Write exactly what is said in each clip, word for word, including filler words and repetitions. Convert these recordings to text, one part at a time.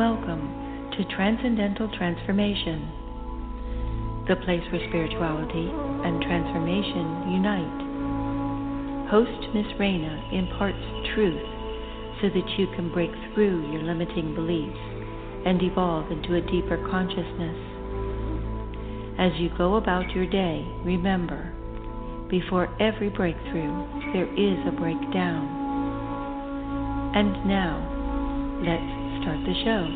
welcome to Transcendental Transformation, the place where spirituality and transformation unite. Host Miss Raina imparts truth so that you can break through your limiting beliefs and evolve into a deeper consciousness. As you go about your day, remember, before every breakthrough, there is a breakdown. And now, let's start the show.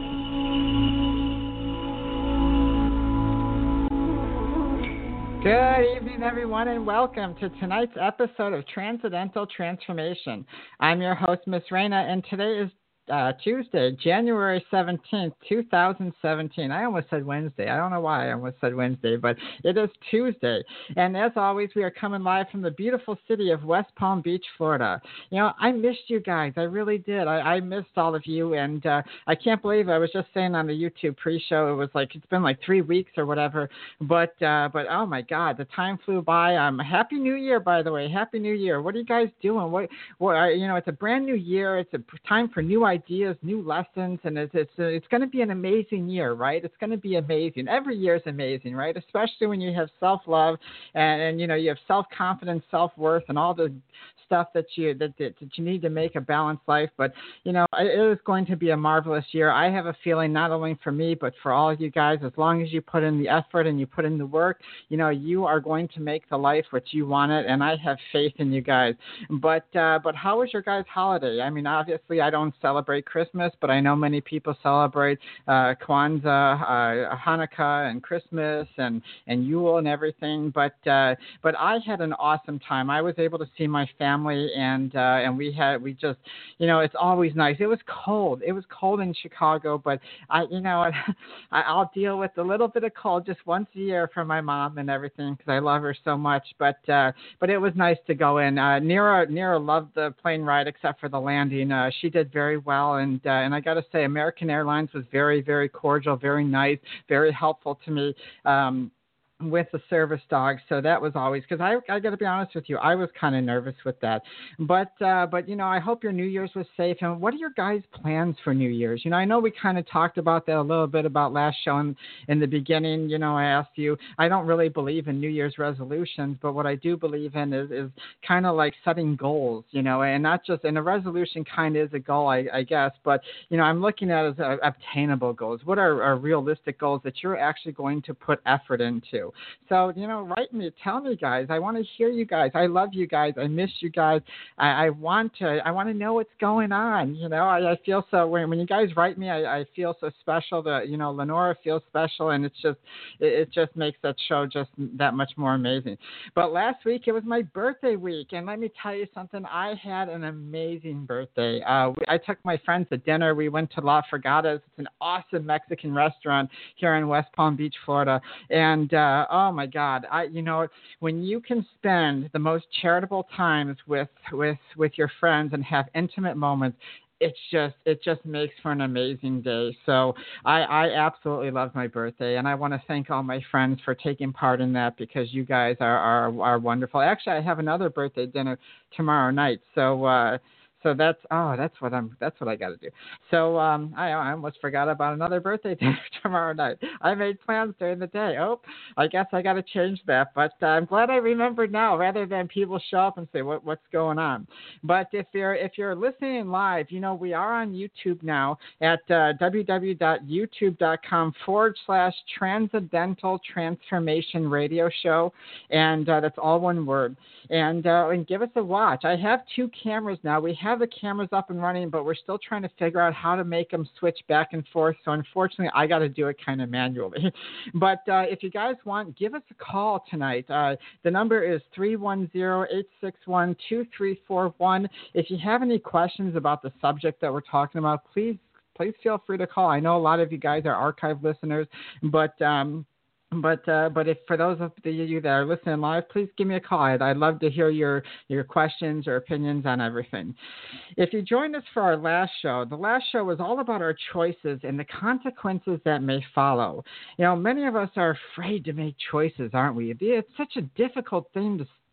Good evening, everyone, and welcome to tonight's episode of Transcendental Transformation. I'm your host, Miss Raina, and today is Uh, Tuesday, January seventeenth, twenty seventeen. I almost said Wednesday. I don't know why I almost said Wednesday, but it is Tuesday. And as always, we are coming live from the beautiful city of West Palm Beach, Florida. You know, I missed you guys. I really did. I, I missed all of you. And uh, I can't believe it. I was just saying on the YouTube pre-show, it was like, it's been like three weeks or whatever. But, uh, but oh my God, the time flew by. Um, Happy New Year, by the way. Happy New Year. What are you guys doing? What, what, uh, you know, it's a brand new year. It's a time for new ideas. ideas, new lessons, and it's it's, uh, it's going to be an amazing year, right? It's going to be amazing. Every year is amazing, right? Especially when you have self-love and, and you know, you have self-confidence, self-worth, and all the stuff that you that, that, that you need to make a balanced life. But, you know, it is going to be a marvelous year. I have a feeling not only for me, but for all of you guys, as long as you put in the effort and you put in the work, you know, you are going to make the life what you want it, and I have faith in you guys. But, uh, but how was your guys' holiday? I mean, obviously, I don't celebrate Christmas, but I know many people celebrate uh, Kwanzaa, uh, Hanukkah, and Christmas, and, and Yule, and everything. But uh, but I had an awesome time. I was able to see my family, and uh, and we had we just you know it's always nice. It was cold. It was cold in Chicago, but I you know I, I'll deal with a little bit of cold just once a year for my mom and everything because I love her so much. But uh, but it was nice to go in. Uh, Nira Nira loved the plane ride except for the landing. Uh, she did very well. And uh, and I got to say, American Airlines was very, very cordial, very nice, very helpful to me. Um, with the service dog, so that was always, because I I got to be honest with you, I was kind of nervous with that, but uh, but you know I hope your New Year's was safe. And what are your guys' plans for New Year's? You know I know we kind of talked about that a little bit about last show in, in the beginning. You know I asked you. I don't really believe in New Year's resolutions, but what I do believe in is is kind of like setting goals. You know, and not just and a resolution kind of is a goal, I, I guess, but you know I'm looking at it as uh, obtainable goals. What are, are realistic goals that you're actually going to put effort into? So, you know, write me, tell me, guys. I want to hear you guys. I love you guys. I miss you guys. I, I want to, I want to know what's going on. You know, I, I feel so, when, when you guys write me, I, I feel so special that, you know, Lenora feels special, and it's just, it, it just makes that show just that much more amazing. But last week, it was my birthday week, and let me tell you something. I had an amazing birthday. Uh, we, I took my friends to dinner. We went to La Fregatas. It's an awesome Mexican restaurant here in West Palm Beach, Florida. And, uh, oh my God! I, you know, when you can spend the most charitable times with with with your friends and have intimate moments, it's just it just makes for an amazing day. So I, I absolutely love my birthday, and I want to thank all my friends for taking part in that because you guys are are, are wonderful. Actually, I have another birthday dinner tomorrow night, so. Uh, So that's oh that's what I'm that's what I got to do. So um I, I almost forgot about another birthday dinner tomorrow night. I made plans during the day. Oh, I guess I got to change that. But uh, I'm glad I remembered now, rather than people show up and say what what's going on. But if you're if you're listening live, you know we are on YouTube now at uh, www.youtube.com forward slash Transcendental Transformation Radio Show, and uh, that's all one word. And uh, and give us a watch. I have two cameras now. We have the cameras up and running, but we're still trying to figure out how to make them switch back and forth. So unfortunately, I got to do it kind of manually. But uh, if you guys want, give us a call tonight. Uh, the number is three one zero, eight six one, two three four one. If you have any questions about the subject that we're talking about, please please feel free to call. I know a lot of you guys are archive listeners, but um, But uh, but if for those of you that are listening live, please give me a call. I'd, I'd love to hear your, your questions or opinions on everything. If you joined us for our last show, the last show was all about our choices and the consequences that may follow. You know, many of us are afraid to make choices, aren't we? It's such a difficult thing to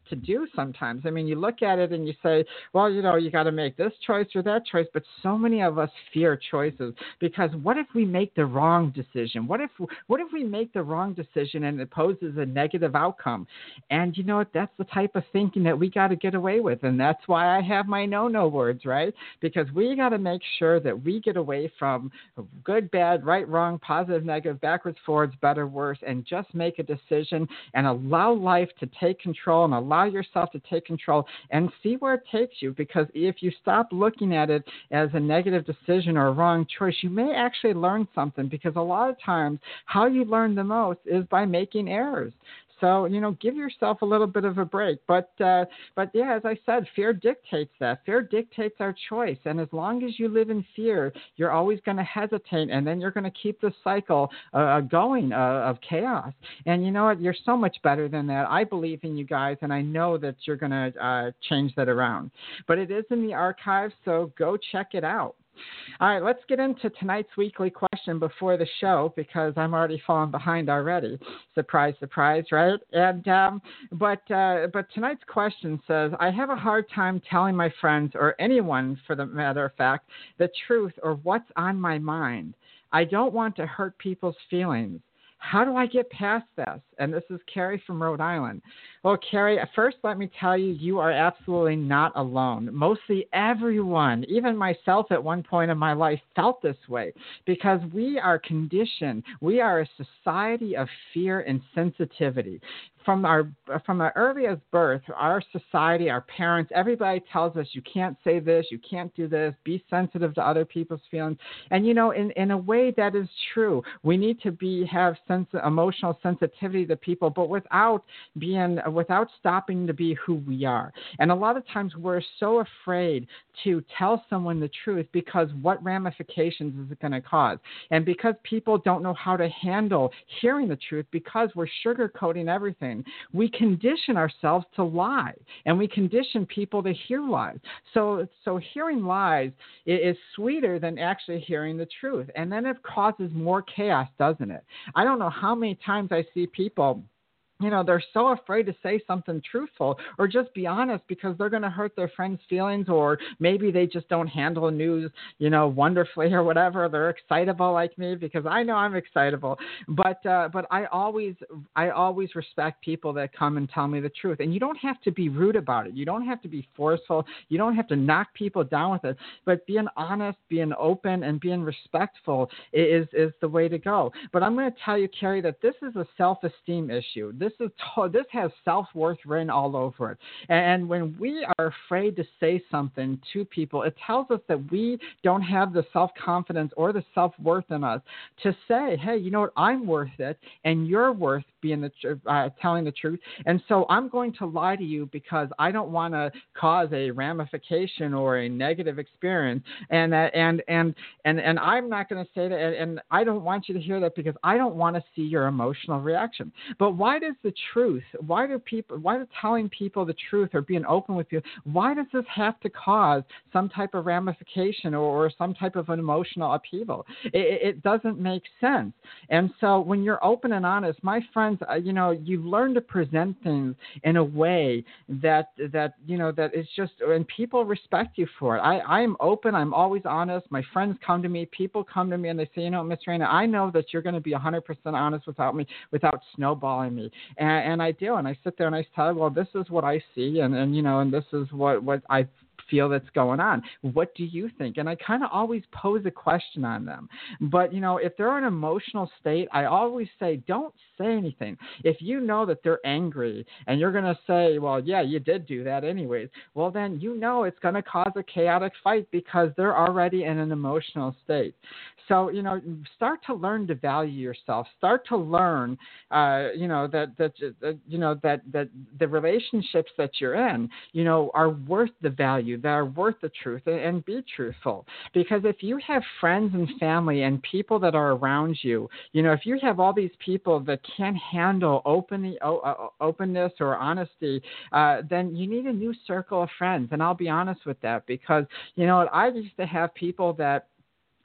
to do sometimes. I mean, you look at it and you say, well, you know, you got to make this choice or that choice, but so many of us fear choices because what if we make the wrong decision? What if what if we make the wrong decision and it poses a negative outcome? And you know what? That's the type of thinking that we got to get away with, and that's why I have my no-no words, right? Because we got to make sure that we get away from good, bad, right, wrong, positive, negative, backwards, forwards, better, worse, and just make a decision and allow life to take control and allow yourself to take control and see where it takes you. Because if you stop looking at it as a negative decision or a wrong choice, you may actually learn something, because a lot of times how you learn the most is by making errors. So, you know, give yourself a little bit of a break. But, uh, but yeah, as I said, fear dictates that. Fear dictates our choice. And as long as you live in fear, you're always going to hesitate. And then you're going to keep the cycle uh, going uh, of chaos. And you know what? You're so much better than that. I believe in you guys, and I know that you're going to uh, change that around. But it is in the archives, so go check it out. All right, let's get into tonight's weekly question before the show, because I'm already falling behind already. Surprise, surprise, right? And um, but uh, but tonight's question says, I have a hard time telling my friends, or anyone for the matter of fact, the truth or what's on my mind. I don't want to hurt people's feelings. How do I get past this? And this is Carrie from Rhode Island. Well, Carrie, first let me tell you, you are absolutely not alone. Mostly everyone, even myself at one point in my life, felt this way, because we are conditioned. We are a society of fear and sensitivity. From our from our earliest birth, our society, our parents, everybody tells us you can't say this, you can't do this, be sensitive to other people's feelings. And, you know, in, in a way that is true. We need to be have sense, emotional sensitivity to people, but without being, without stopping to be who we are. And a lot of times we're so afraid to tell someone the truth because what ramifications is it going to cause? And because people don't know how to handle hearing the truth, because we're sugarcoating everything, we condition ourselves to lie, and we condition people to hear lies. So, so hearing lies is sweeter than actually hearing the truth, and then it causes more chaos, doesn't it? I don't know how many times I see people, you know, they're so afraid to say something truthful or just be honest because they're going to hurt their friends' feelings, or maybe they just don't handle news, you know, wonderfully or whatever. They're excitable like me, because I know I'm excitable. But uh, but I always I always respect people that come and tell me the truth. And you don't have to be rude about it. You don't have to be forceful. You don't have to knock people down with it. But being honest, being open, and being respectful is is the way to go. But I'm going to tell you, Carrie, that this is a self-esteem issue. This This is this has self-worth written all over it. And when we are afraid to say something to people, it tells us that we don't have the self-confidence or the self-worth in us to say, hey, you know what, I'm worth it, and you're worth being the uh, telling the truth. And so I'm going to lie to you because I don't want to cause a ramification or a negative experience. And uh, and and and and I'm not going to say that. And, and I don't want you to hear that because I don't want to see your emotional reaction. But why does the truth? Why do people? Why does telling people the truth or being open with you? Why does this have to cause some type of ramification or, or some type of an emotional upheaval? It, it doesn't make sense. And so when you're open and honest, my friends, uh, you know, you learn to present things in a way that that you know that is just, and people respect you for it. I I am open. I'm always honest. My friends come to me. People come to me and they say, you know, Miss Raina, I know that you're going to be one hundred percent honest without me, without snowballing me. And, and I do, and I sit there and I tell, well, this is what I see, and, and you know, and this is what, what I feel that's going on. What do you think? And I kind of always pose a question on them. But, you know, if they're in an emotional state, I always say, don't say anything. If you know that they're angry and you're going to say, well, yeah, you did do that anyways, well, then you know it's going to cause a chaotic fight because they're already in an emotional state. So, you know, start to learn to value yourself. Start to learn, uh, you know, that, that, uh, you know, that, that the relationships that you're in, you know, are worth the value, that are worth the truth, and, and be truthful. Because if you have friends and family and people that are around you, you know, if you have all these people that can't handle open, uh, openness or honesty, uh, then you need a new circle of friends. And I'll be honest with that because, you know, I used to have people that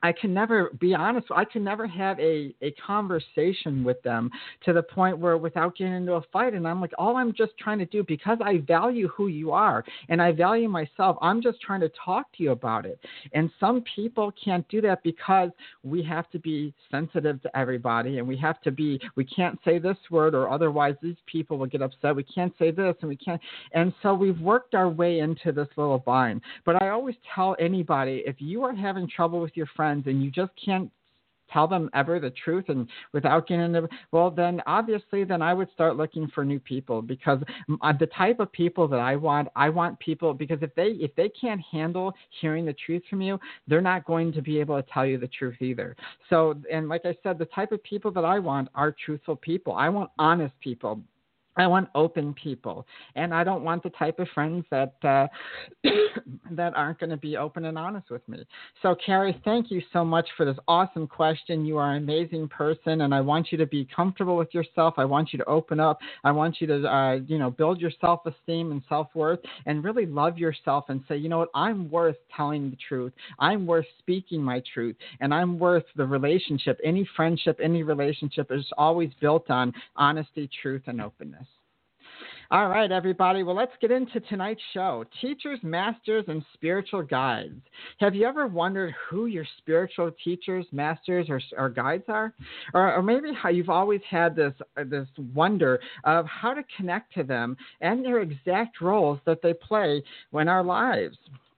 I can never be honest. I can never have a, a conversation with them to the point where without getting into a fight. And I'm like, all I'm just trying to do, because I value who you are and I value myself, I'm just trying to talk to you about it. And some people can't do that because we have to be sensitive to everybody, and we have to be, we can't say this word or otherwise these people will get upset. We can't say this and we can't. And so we've worked our way into this little bind. But I always tell anybody, if you are having trouble with your friends, and you just can't tell them ever the truth and without getting into, well, then obviously then I would start looking for new people, because the type of people that I want, I want people, because if they, if they can't handle hearing the truth from you, they're not going to be able to tell you the truth either. So, and like I said, the type of people that I want are truthful people. I want honest people. I want open people, and I don't want the type of friends that uh, that aren't going to be open and honest with me. So, Carrie, thank you so much for this awesome question. You are an amazing person, and I want you to be comfortable with yourself. I want you to open up. I want you to, uh, you know, build your self-esteem and self-worth, and really love yourself and say, you know what, I'm worth telling the truth. I'm worth speaking my truth, and I'm worth the relationship. Any friendship, any relationship is always built on honesty, truth, and openness. All right, everybody. Well, let's get into tonight's show. Teachers, masters, and spiritual guides. Have you ever wondered who your spiritual teachers, masters, or, or guides are? Or, or maybe how you've always had this, uh, this wonder of how to connect to them and their exact roles that they play in our lives.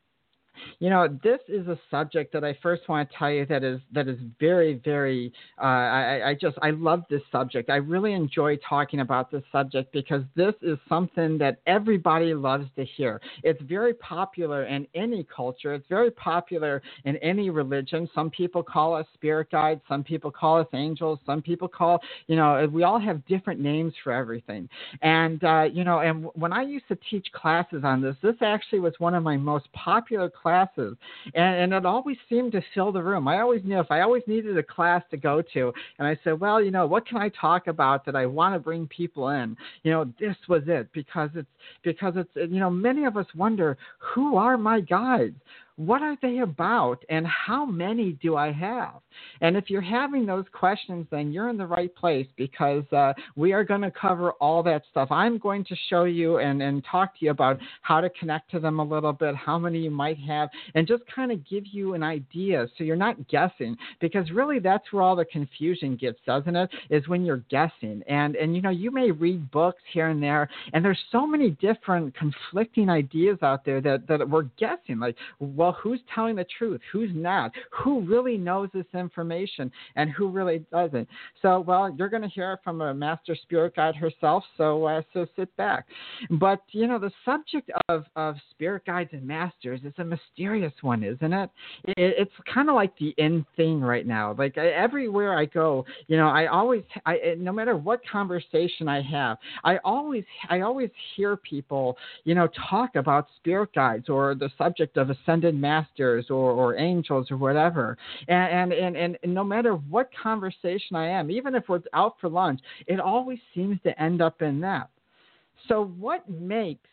You know, this is a subject that I first want to tell you that is that is very, very, uh, I, I just, I love this subject. I really enjoy talking about this subject because this is something that everybody loves to hear. It's very popular in any culture. It's very popular in any religion. Some people call us spirit guides. Some people call us angels. Some people call, you know, we all have different names for everything. And, uh, you know, and when I used to teach classes on this, this actually was one of my most popular classes. Classes, and, and it always seemed to fill the room. I always knew if I always needed a class to go to, and I said, well, you know, what can I talk about that I want to bring people in? You know, this was it, because it's because it's you know, many of us wonder, who are my guides? What are they about, and how many do I have? And if you're having those questions, then you're in the right place, because uh, we are going to cover all that stuff. I'm going to show you and, and talk to you about how to connect to them a little bit, how many you might have, and just kind of give you an idea so you're not guessing, because really that's where all the confusion gets, doesn't it, is when you're guessing. And, and you know, you may read books here and there, and there's so many different conflicting ideas out there that, that we're guessing, like, well, Well, who's telling the truth? Who's not? Who really knows this information and who really doesn't? So, well, you're going to hear it from a master spirit guide herself, so uh, so sit back. But, you know, the subject of, of spirit guides and masters is a mysterious one, isn't it? it it's kind of like the in thing right now. Like I, everywhere I go, you know, I always, I, no matter what conversation I have, I always, I always hear people, you know, talk about spirit guides or the subject of ascended masters or, or angels or whatever. And, and, and, and no matter what conversation I am, even if we're out for lunch, it always seems to end up in that. So what makes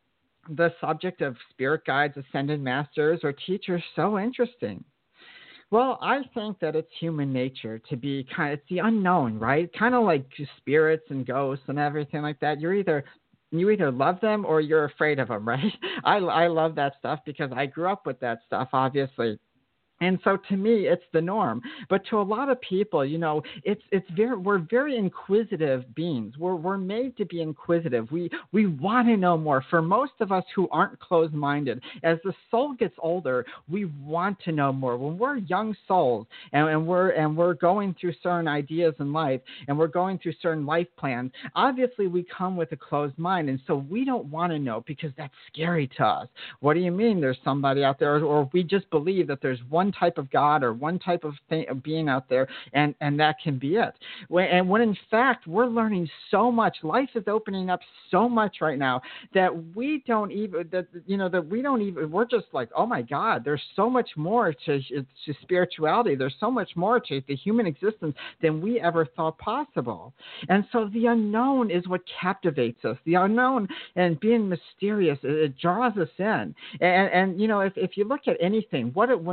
the subject of spirit guides, ascended masters, or teachers so interesting? Well, I think that it's human nature to be kind of, it's the unknown, right? Kind of like spirits and ghosts and everything like that. You're either You either love them or you're afraid of them, right? I, I love that stuff because I grew up with that stuff, obviously. And so to me, it's the norm. But to a lot of people, you know, it's it's very we're very inquisitive beings. We're we're made to be inquisitive. We we want to know more. For most of us who aren't closed-minded, as the soul gets older, we want to know more. When we're young souls and, and we're and we're going through certain ideas in life and we're going through certain life plans, obviously we come with a closed mind, and so we don't want to know because that's scary to us. What do you mean there's somebody out there, or we just believe that there's one type of God or one type of, thing, of being out there, and, and that can be it. When, and when in fact we're learning so much, life is opening up so much right now that we don't even, that you know, that we don't even, we're just like, oh my God, there's so much more to, to spirituality. There's so much more to the human existence than we ever thought possible. And so the unknown is what captivates us. The unknown and being mysterious, it, it draws us in. And, and you know, if, if you look at anything, what it, when people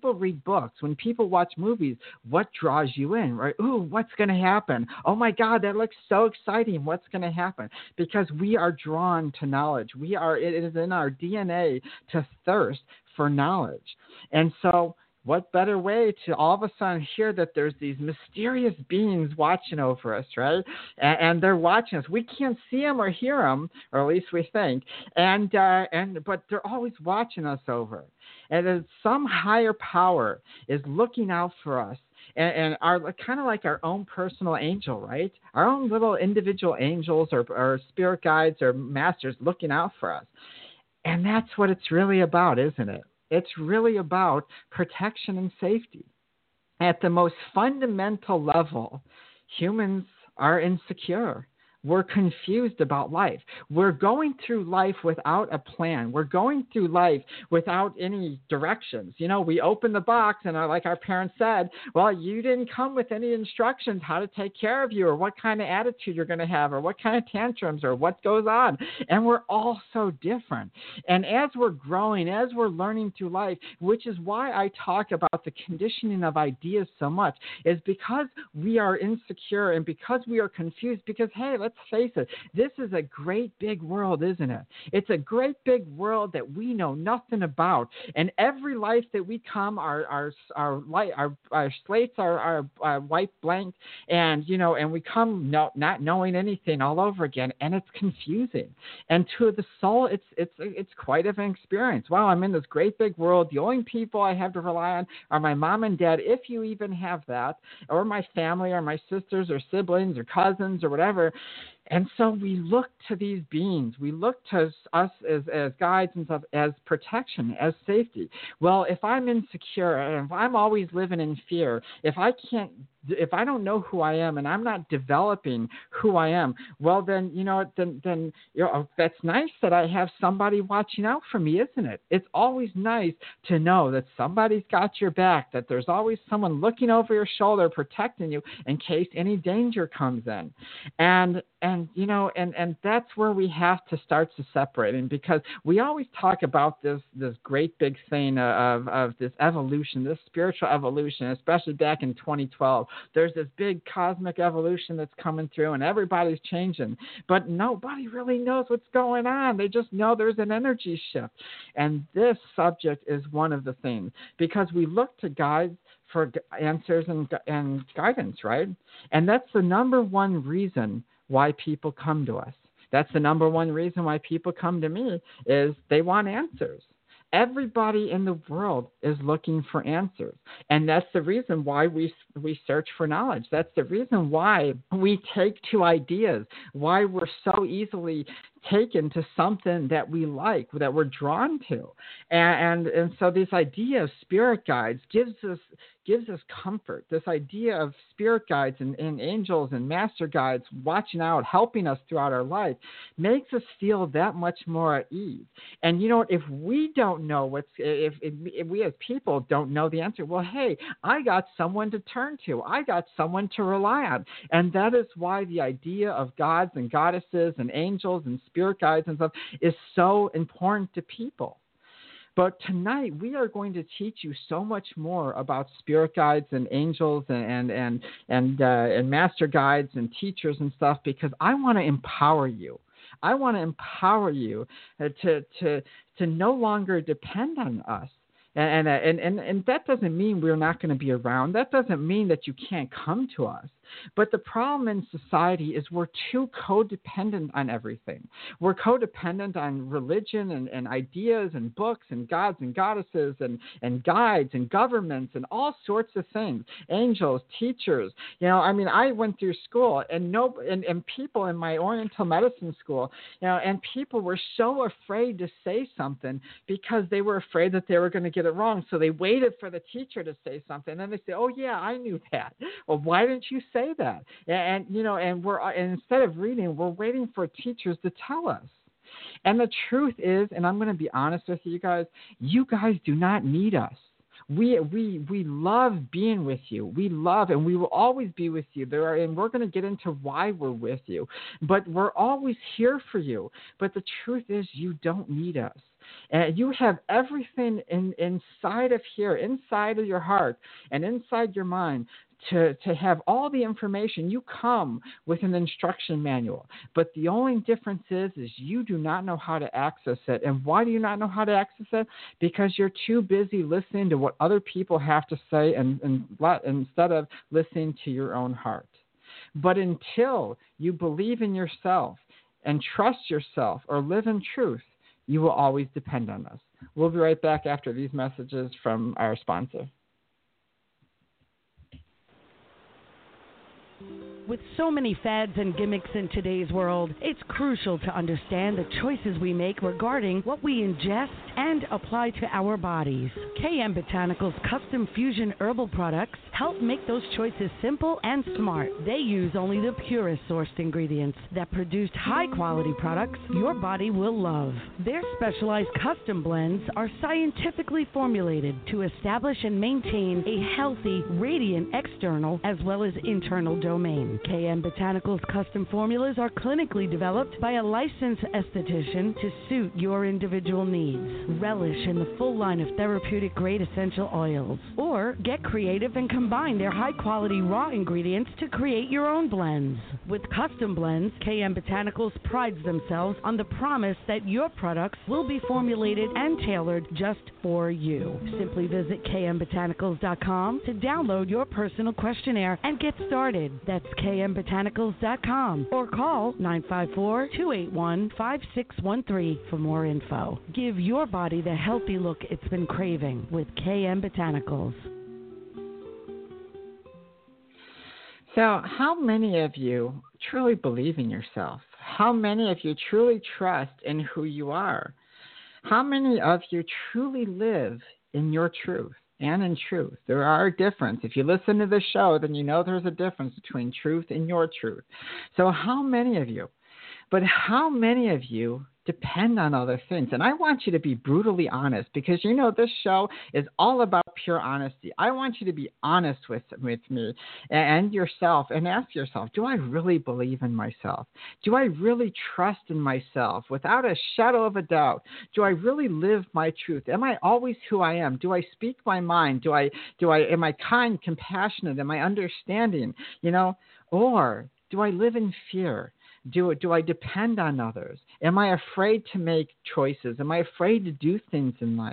people read books, when people watch movies, what draws you in, right? Ooh, what's going to happen? Oh my God, that looks so exciting. What's going to happen? Because we are drawn to knowledge. We are, it is in our D N A to thirst for knowledge. And so what better way to all of a sudden hear that there's these mysterious beings watching over us, right? And, and they're watching us. We can't see them or hear them, or at least we think. And uh, and but they're always watching us over. And then some higher power is looking out for us. And, and are kind of like our own personal angel, right? Our own little individual angels or, or spirit guides or masters looking out for us. And that's what it's really about, isn't it? It's really about protection and safety. At the most fundamental level, humans are insecure. We're confused about life. We're going through life without a plan. We're going through life without any directions. You know, we open the box and, like our parents said, well, you didn't come with any instructions how to take care of you or what kind of attitude you're going to have or what kind of tantrums or what goes on. And we're all so different. And as we're growing, as we're learning through life, which is why I talk about the conditioning of ideas so much, is because we are insecure and because we are confused because, hey, let's Let's face it, this is a great big world, isn't it? It's a great big world that we know nothing about. And every life that we come, our our our light, our, our slates are, are, are white blank, and you know, and we come no, not knowing anything all over again, and it's confusing. And to the soul, it's it's it's quite of an experience. Wow, I'm in this great big world. The only people I have to rely on are my mom and dad, if you even have that, or my family, or my sisters, or siblings, or cousins, or whatever. And so we look to these beings. We look to us as, as guides and stuff, as protection, as safety. Well, if I'm insecure, and if I'm always living in fear, if I can't, if I don't know who I am and I'm not developing who I am, well, then, you know, then, then, you know, that's nice that I have somebody watching out for me, isn't it? It's always nice to know that somebody's got your back, that there's always someone looking over your shoulder, protecting you in case any danger comes in. And, and, you know, and, and that's where we have to start to separating, because we always talk about this, this great big thing of, of this evolution, this spiritual evolution, especially back in twenty twelve. There's this big cosmic evolution that's coming through and everybody's changing, but nobody really knows what's going on. They just know there's an energy shift. And this subject is one of the things, because we look to guides for answers and, and guidance, right? And that's the number one reason why people come to us. That's the number one reason why people come to me, is they want answers. Everybody in the world is looking for answers. And that's the reason why we we search for knowledge. That's the reason why we take to ideas, why we're so easily taken to something that we like, that we're drawn to. And, and and so this idea of spirit guides gives us gives us comfort. This idea of spirit guides and, and angels and master guides watching out, helping us throughout our life, makes us feel that much more at ease. And you know what? If we don't know what's, if, if, if we as people don't know the answer, well, hey, I got someone to turn to. I got someone to rely on. And that is why the idea of gods and goddesses and angels and spirit guides and stuff is so important to people. But tonight we are going to teach you so much more about spirit guides and angels and and and and, uh, and master guides and teachers and stuff, because I want to empower you. I want to empower you to to to no longer depend on us. And and and and that doesn't mean we're not going to be around. That doesn't mean that you can't come to us. But the problem in society is we're too codependent on everything. We're codependent on religion and, and ideas and books and gods and goddesses and, and guides and governments and all sorts of things. Angels, teachers. You know, I mean, I went through school and no and, and people in my Oriental medicine school, you know, and people were so afraid to say something because they were afraid that they were going to get it wrong. So they waited for the teacher to say something. And then they say, oh, yeah, I knew that. Well, why didn't you say that? And, you know, and we're and instead of reading, we're waiting for teachers to tell us. And the truth is, and I'm going to be honest with you guys, you guys do not need us. We we we love being with you. We love, and we will always be with you. There are, and we're going to get into why we're with you. But we're always here for you. But the truth is, you don't need us. And you have everything in, inside of here, inside of your heart and inside your mind to, to have all the information. You come with an instruction manual. But the only difference is, is you do not know how to access it. And why do you not know how to access it? Because you're too busy listening to what other people have to say and, and instead of listening to your own heart. But until you believe in yourself and trust yourself or live in truth, you will always depend on us. We'll be right back after these messages from our sponsor. With so many fads and gimmicks in today's world, it's crucial to understand the choices we make regarding what we ingest and apply to our bodies. K M Botanicals custom fusion herbal products help make those choices simple and smart. They use only the purest sourced ingredients that produce high-quality products your body will love. Their specialized custom blends are scientifically formulated to establish and maintain a healthy, radiant external as well as internal domain. K M Botanicals custom formulas are clinically developed by a licensed esthetician to suit your individual needs. Relish in the full line of therapeutic-grade essential oils. Or get creative and combine their high-quality raw ingredients to create your own blends. With custom blends, K M Botanicals prides themselves on the promise that your products will be formulated and tailored just for you. Simply visit K M botanicals dot com to download your personal questionnaire and get started. That's K M botanicals dot com or call nine five four, two eight one, five six one three for more info. Give your body the healthy look it's been craving with K M Botanicals. So, how many of you truly believe in yourself? How many of you truly trust in who you are? How many of you truly live in your truth and in truth? There are a difference. If you listen to the show, then you know there's a difference between truth and your truth. So how many of you? But how many of you depend on other things? And I want you to be brutally honest, because you know this show is all about pure honesty. I want you to be honest with, with me and yourself and ask yourself, do I really believe in myself? Do I really trust in myself without a shadow of a doubt? Do I really live my truth? Am I always who I am? Do I speak my mind? Do I, do I, am I kind, compassionate? Am I understanding? You know, or do I live in fear? Do, do I depend on others? Am I afraid to make choices? Am I afraid to do things in life?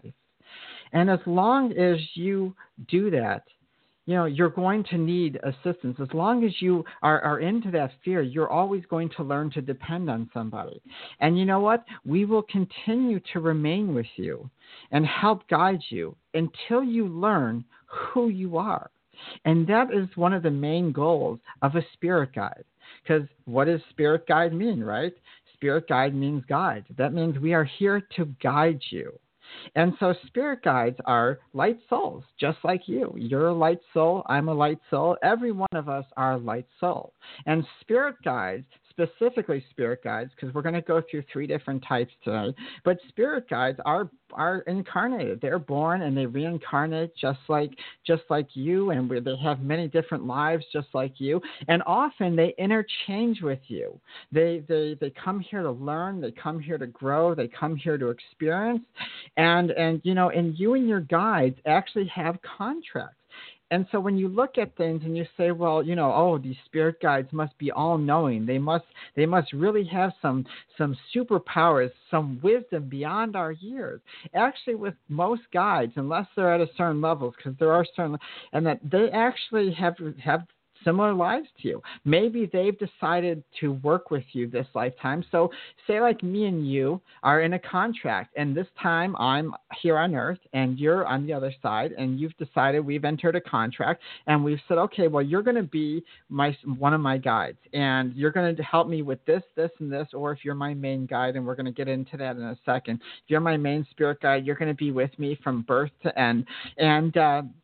And as long as you do that, you know, you're going to need assistance. As long as you are, are into that fear, you're always going to learn to depend on somebody. And you know what? We will continue to remain with you and help guide you until you learn who you are. And that is one of the main goals of a spirit guide. Because what does spirit guide mean, right? Spirit guide means guide. That means we are here to guide you. And so spirit guides are light souls, just like you. You're a light soul. I'm a light soul. Every one of us are a light soul. And spirit guides, specifically spirit guides, because we're going to go through three different types today, but spirit guides are are incarnated. They're born and they reincarnate just like just like you, and they have many different lives just like you. And often they interchange with you. They they they come here to learn. They come here to grow. They come here to experience. And and you know, and you and your guides actually have contracts. And so when you look at things and you say, well, you know, oh, these spirit guides must be all-knowing. They must they must really have some some superpowers, some wisdom beyond our years. Actually, with most guides, unless they're at a certain level, because there are certain, and that they actually have have similar lives to you. Maybe they've decided to work with you this lifetime. So say like me and you are in a contract, and this time I'm here on Earth and you're on the other side, and you've decided we've entered a contract, and we've said, okay, well, you're going to be my one of my guides, and you're going to help me with this, this, and this, or if you're my main guide, and we're going to get into that in a second. If you're my main spirit guide, you're going to be with me from birth to end. And, uh,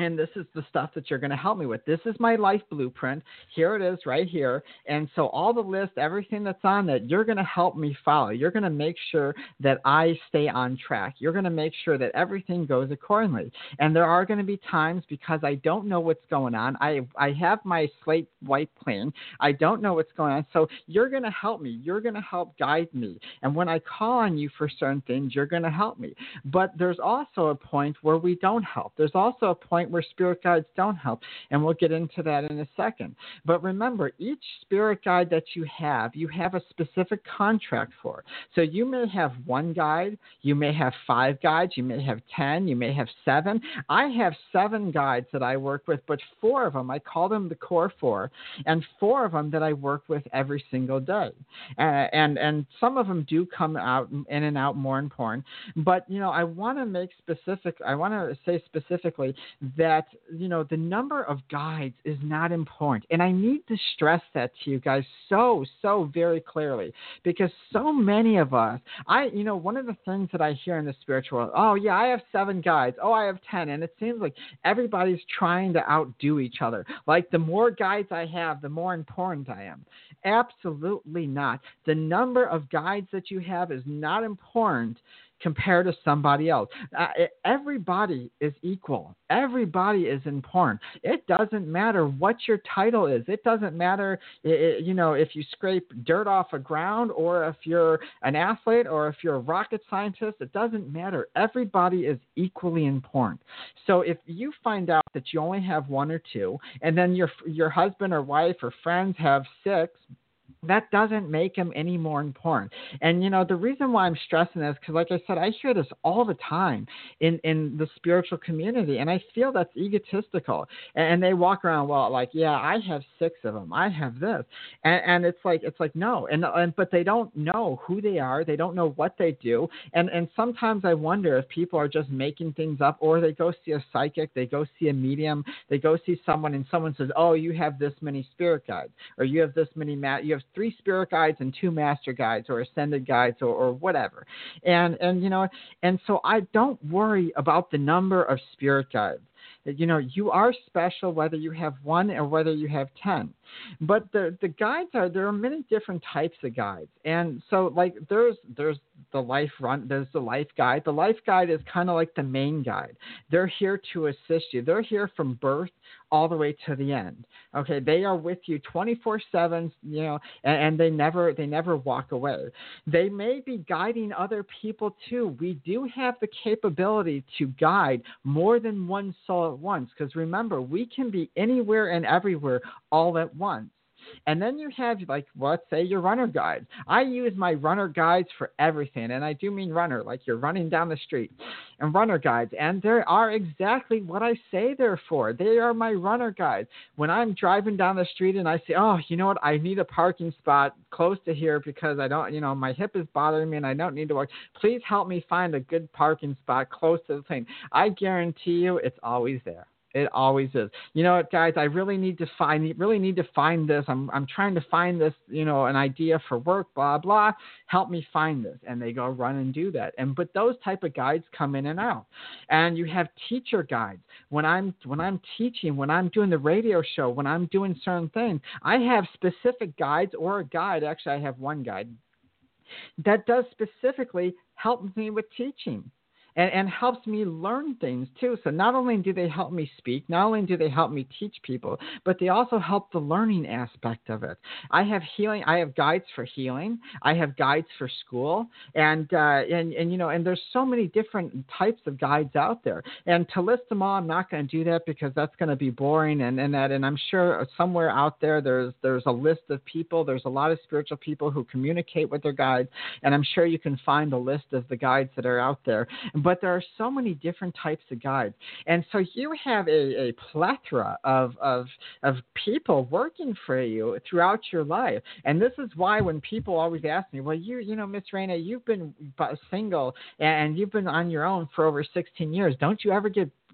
And this is the stuff that you're going to help me with. This is my life blueprint. Here it is right here. And so all the list, everything that's on that, you're going to help me follow. You're going to make sure that I stay on track. You're going to make sure that everything goes accordingly. And there are going to be times because I don't know what's going on. I, I have my slate wiped clean. I don't know what's going on. So you're going to help me. You're going to help guide me. And when I call on you for certain things, you're going to help me. But there's also a point where we don't help. There's also a point where spirit guides don't help, and we'll get into that in a second. But remember, each spirit guide that you have, you have a specific contract for. So you may have one guide, you may have five guides, you may have ten, you may have seven. I have seven guides that I work with, but four of them, I call them the core four, and four of them that I work with every single day. Uh, and and some of them do come out in and out more important. But, you know, I want to make specific, I want to say specifically that, you know, the number of guides is not important. And I need to stress that to you guys so, so very clearly, because so many of us, I, you know, one of the things that I hear in the spiritual world, oh, yeah, I have seven guides. Oh, I have ten. And it seems like everybody's trying to outdo each other. Like the more guides I have, the more important I am. Absolutely not. The number of guides that you have is not important compared to somebody else. Uh, everybody is equal. Everybody is important. It doesn't matter what your title is. It doesn't matter, it, you know, if you scrape dirt off the ground or if you're an athlete or if you're a rocket scientist. It doesn't matter. Everybody is equally important. So if you find out that you only have one or two, and then your your husband or wife or friends have six, that doesn't make them any more important. And, you know, the reason why I'm stressing this, because like I said, I hear this all the time in, in the spiritual community, and I feel that's egotistical. And, and they walk around, well, like, yeah, I have six of them. I have this. And, and it's like, it's like, no. And, and but they don't know who they are. They don't know what they do. And, and sometimes I wonder if people are just making things up, or they go see a psychic, they go see a medium, they go see someone, and someone says, oh, you have this many spirit guides, or you have this many, ma- you have three spirit guides and two master guides or ascended guides or, or whatever. And, and, you know, and so I don't worry about the number of spirit guides. You know, you are special whether you have one or whether you have ten. But the the guides are, there are many different types of guides. And so like there's there's the life run, there's the life guide. The life guide is kind of like the main guide. They're here to assist you. They're here from birth all the way to the end. Okay, they are with you twenty-four seven, you know, and, and they never they never walk away. They may be guiding other people too. We do have the capability to guide more than one soul at once, because remember, we can be anywhere and everywhere all at once. And then you have, like, well, let's say your runner guides. I use my runner guides for everything, and I do mean runner, like you're running down the street, and runner guides. And they are exactly what I say they're for. They are my runner guides. When I'm driving down the street and I say, oh, you know what, I need a parking spot close to here because I don't, you know, my hip is bothering me and I don't need to walk. Please help me find a good parking spot close to the thing. I guarantee you it's always there. It always is. You know what, guys? I really need to find. Really need to find this. I'm. I'm trying to find this. You know, an idea for work. Blah blah. Help me find this, and they go run and do that. And but those type of guides come in and out. And you have teacher guides. When I'm when I'm teaching, when I'm doing the radio show, when I'm doing certain things, I have specific guides or a guide. Actually, I have one guide that does specifically help me with teaching. And, and helps me learn things too. So not only do they help me speak, not only do they help me teach people, but they also help the learning aspect of it. I have healing. I have guides for healing. I have guides for school, and uh, and and you know, and there's so many different types of guides out there. And to list them all, I'm not going to do that because that's going to be boring. And, and that, and I'm sure somewhere out there there's there's a list of people. There's a lot of spiritual people who communicate with their guides, and I'm sure you can find a list of the guides that are out there. But there are so many different types of guides. And so you have a, a plethora of, of, of people working for you throughout your life. And this is why when people always ask me, well, you, you know, Miss Raina, you've been single and you've been on your own for over sixteen years. Don't you ever get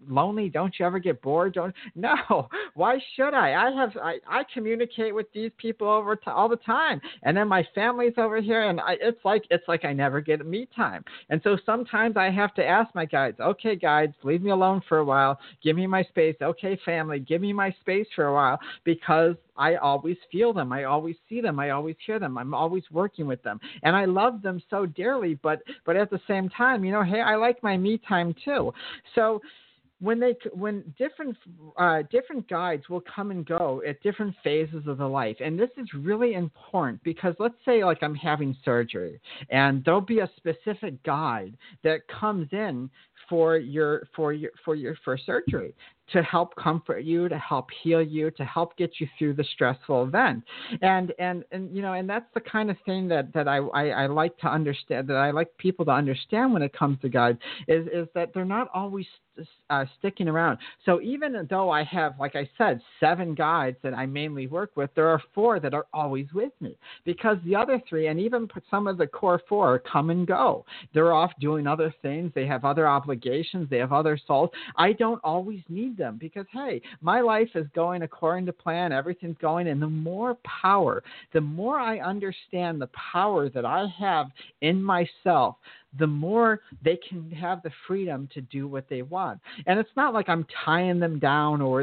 lonely? Don't you ever get bored? Don't no. Why should I? I have I, I communicate with these people over to, all the time, and then my family's over here, and I, it's like it's like I never get me time. And so sometimes I have to ask my guides, okay, guides, leave me alone for a while, give me my space. Okay, family, give me my space for a while, because I always feel them. I always see them. I always hear them. I'm always working with them, and I love them so dearly. But but at the same time, you know, hey, I like my me time too. So when they when different uh, different guides will come and go at different phases of the life, and this is really important, because let's say like I'm having surgery, and there'll be a specific guide that comes in for your for your for your for surgery, to help comfort you, to help heal you, to help get you through the stressful event. And, and, and you know, and that's the kind of thing that, that I, I, I like to understand, that I like people to understand when it comes to guides, is, is that they're not always uh, sticking around. So even though I have, like I said, seven guides that I mainly work with, there are four that are always with me, because the other three, and even some of the core four, come and go. They're off doing other things. They have other obligations. They have other souls. I don't always need them, because, hey, my life is going according to plan. Everything's going. And the more power, the more I understand the power that I have in myself, the more they can have the freedom to do what they want. And it's not like I'm tying them down, or,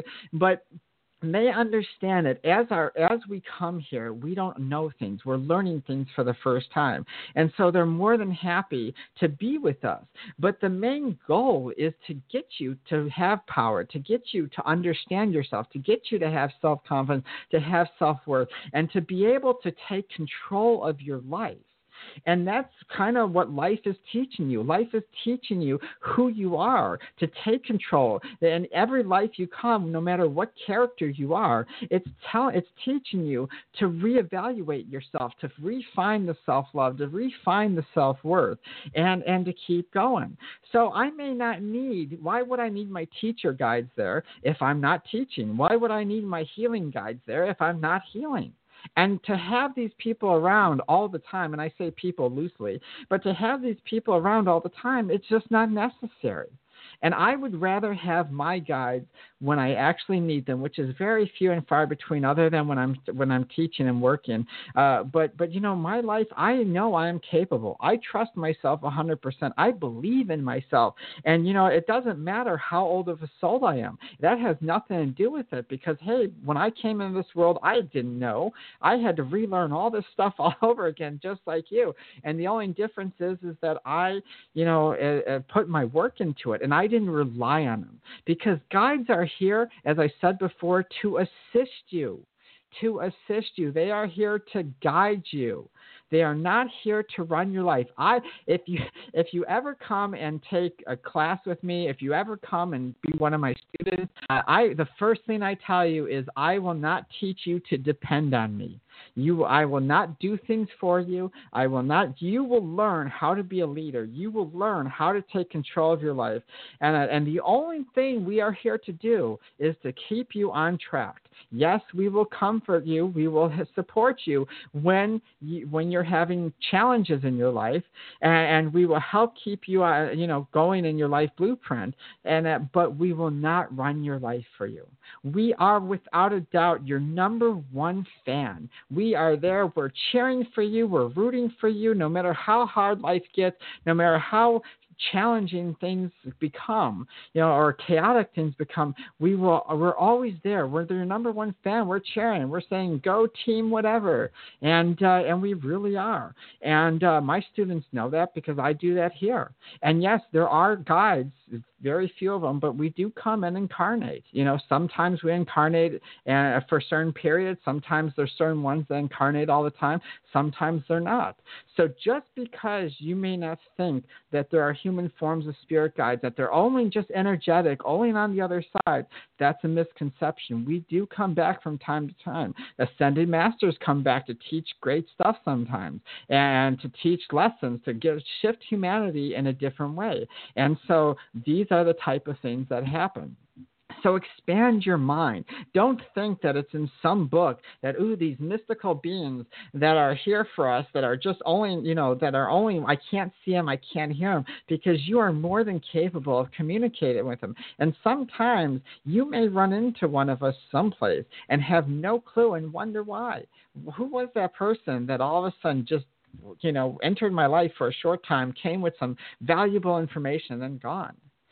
but they understand it. As our as we come here, we don't know things. We're learning things for the first time. And so they're more than happy to be with us. But the main goal is to get you to have power, to get you to understand yourself, to get you to have self-confidence, to have self-worth, and to be able to take control of your life. And that's kind of what life is teaching you. Life is teaching you who you are, to take control. And every life you come, no matter what character you are, it's tell, it's teaching you to reevaluate yourself, to refine the self-love, to refine the self-worth, and, and to keep going. So I may not need, why would I need my teacher guides there if I'm not teaching? Why would I need my healing guides there if I'm not healing? And to have these people around all the time, and I say people loosely, but to have these people around all the time, it's just not necessary. And I would rather have my guides when I actually need them, which is very few and far between, other than when I'm when I'm teaching and working. Uh, but but you know, my life, I know I am capable. I trust myself one hundred percent. I believe in myself, and you know, it doesn't matter how old of a soul I am. That has nothing to do with it, because hey, when I came into this world, I didn't know. I had to relearn all this stuff all over again, just like you. And the only difference is is that I, you know, uh, uh, put my work into it, and I didn't rely on them, because guides are here, as I said before, to assist you, to assist you. They are here to guide you. They are not here to run your life. I, if you, if you ever come and take a class with me, if you ever come and be one of my students, I, the first thing I tell you is I will not teach you to depend on me. You, I will not do things for you. I will not. You will learn how to be a leader. You will learn how to take control of your life. And uh, and the only thing we are here to do is to keep you on track. Yes, we will comfort you. We will support you when you, when you're having challenges in your life, and, and we will help keep you, uh, you know, going in your life blueprint. And uh, but we will not run your life for you. We are, without a doubt, your number one fan. We are there. We're cheering for you. We're rooting for you, no matter how hard life gets, no matter how challenging things become, you know, or chaotic things become. We will, we're always there. We're their number one fan. We're cheering. We're saying, go team, whatever. And, uh, and we really are. And uh, my students know that, because I do that here. And yes, there are guides, very few of them, but we do come and incarnate. You know, sometimes we incarnate uh, for certain periods. Sometimes there's certain ones that incarnate all the time. Sometimes they're not. So just because you may not think that there are human forms of spirit guides, that they're only just energetic, only on the other side, that's a misconception. We do come back from time to time. Ascended masters come back to teach great stuff sometimes, and to teach lessons, to get, shift humanity in a different way. And so these are the type of things that happen. So expand your mind. Don't think that it's in some book that, ooh, these mystical beings that are here for us, that are just only, you know, that are only, I can't see them, I can't hear them, because you are more than capable of communicating with them. And sometimes you may run into one of us someplace and have no clue and wonder why. Who was that person that all of a sudden just, you know, entered my life for a short time, came with some valuable information, and then gone?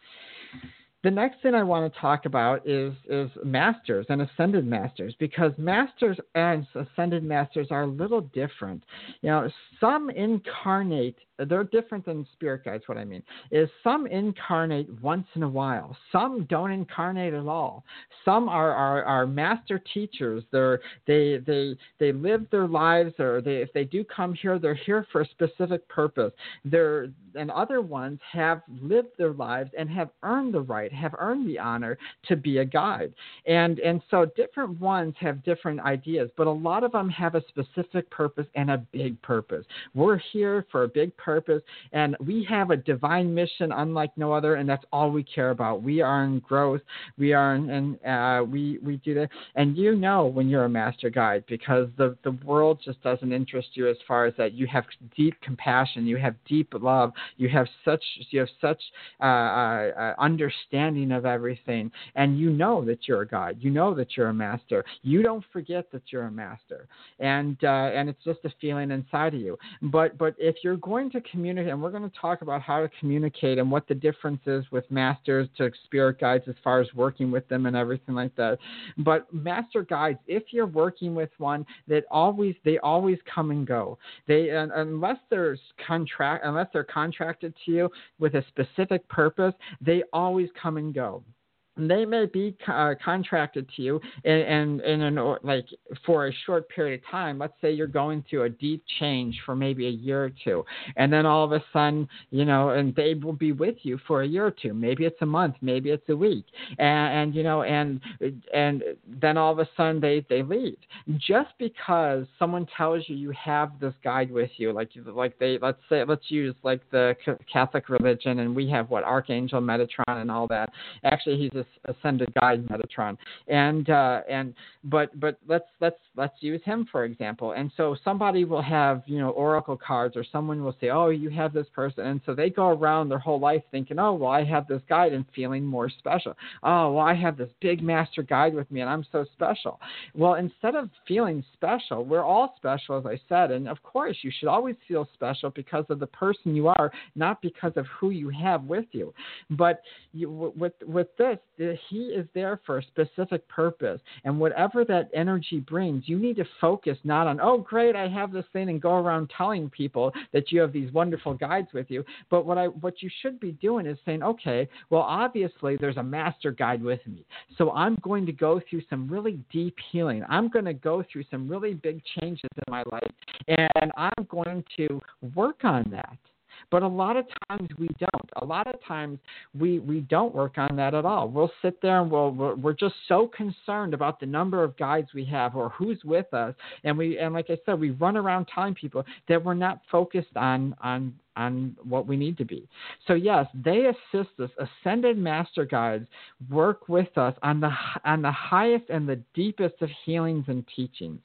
The next thing I want to talk about is, is masters and ascended masters, because masters and ascended masters are a little different. You know, some incarnate, they're different than spirit guides. What I mean is some incarnate once in a while. Some don't incarnate at all. Some are, are, are master teachers. They're, they, they, they live their lives, or they, if they do come here, they're here for a specific purpose. They're, and other ones have lived their lives and have earned the right, have earned the honor to be a guide. And, and so different ones have different ideas, but a lot of them have a specific purpose and a big purpose. We're here for a big purpose, and we have a divine mission unlike no other, and that's all we care about. We are in growth. We are in, and uh, we, we do that. And you know when you're a master guide, because the, the world just doesn't interest you as far as that. You have deep compassion. You have deep love. You have such, you have such uh, uh, understanding of everything, and you know that you're a guide. You know that you're a master. You don't forget that you're a master, and uh, and it's just a feeling inside of you. But but if you're going to communicate, and we're going to talk about how to communicate and what the difference is with masters to spirit guides as far as working with them and everything like that. But master guides, if you're working with one, that always they always come and go. They uh, unless there's contract unless they're contracted to you with a specific purpose, they always come and go. They may be uh, contracted to you and in, in an like for a short period of time. Let's say you're going through a deep change for maybe a year or two, and then all of a sudden, you know, and they will be with you for a year or two. Maybe it's a month, maybe it's a week, and, and you know, and and then all of a sudden they, they leave. Just because someone tells you you have this guide with you, like like they let's say let's use like the Catholic religion, and we have what Archangel Metatron and all that. Actually, he's a ascended guide, Metatron, and uh, and but but let's let's let's use him for example. And so somebody will have, you know, oracle cards, or someone will say, oh, you have this person, and so they go around their whole life thinking, oh, well, I have this guide, and feeling more special. Oh, well, I have this big master guide with me, and I'm so special. Well, instead of feeling special, we're all special, as I said, and of course you should always feel special because of the person you are, not because of who you have with you. But you, with with this, he is there for a specific purpose, and whatever that energy brings, you need to focus not on, oh, great, I have this thing, and go around telling people that you have these wonderful guides with you. But what I what you should be doing is saying, okay, well, obviously there's a master guide with me, so I'm going to go through some really deep healing. I'm going to go through some really big changes in my life, and I'm going to work on that. But a lot of times we don't. A lot of times we, we don't work on that at all. We'll sit there and we'll, we're, we're just so concerned about the number of guides we have or who's with us. And we and like I said, we run around telling people that we're not focused on on on what we need to be. So yes, they assist us. Ascended master guides work with us on the on the highest and the deepest of healings and teachings.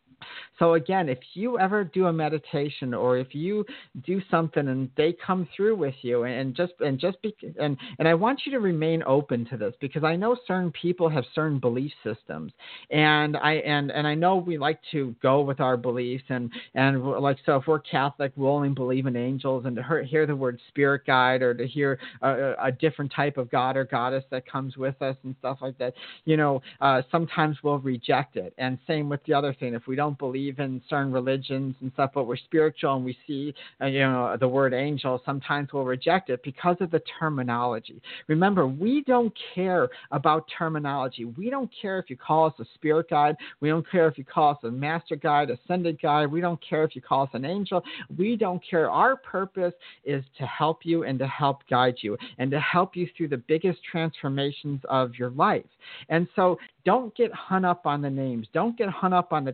So again, if you ever do a meditation, or if you do something and they come through with you, and just and just be and and I want you to remain open to this, because I know certain people have certain belief systems, and I and and I know we like to go with our beliefs, and and like so if we're Catholic, we only believe in angels, and to hear the word spirit guide, or to hear a, a different type of god or goddess that comes with us and stuff like that, you know, uh, sometimes we'll reject it. And same with the other thing, if we don't believe in certain religions and stuff, but we're spiritual and we see, uh, you know, the word angel, sometimes we'll reject it because of the terminology. Remember, we don't care about terminology. We don't care if you call us a spirit guide. We don't care if you call us a master guide, ascended guide. We don't care if you call us an angel. We don't care. Our purpose is to help you and to help guide you and to help you through the biggest transformations of your life. And so don't get hung up on the names. Don't get hung up on the titles.